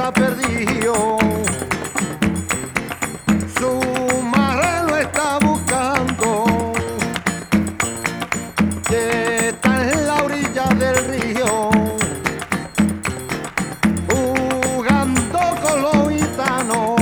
está perdido. Su madre lo está buscando, que está en la orilla del río, jugando con los gitanos.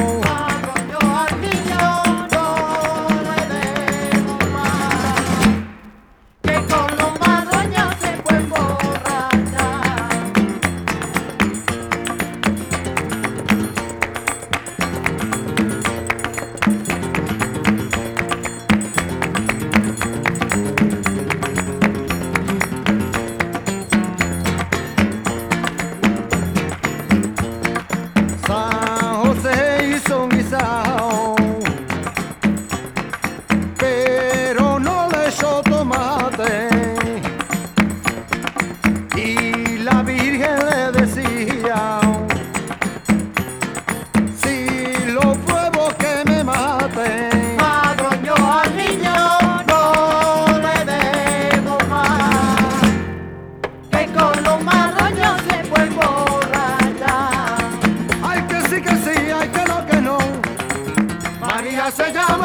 Pero no le echó tomate, y la Virgen le decía: si lo pruebo que me mate. Padrón, yo al niño no le debo más, que con los marroños se puede emborrachar. Ay que sí, ay que no, María se llama.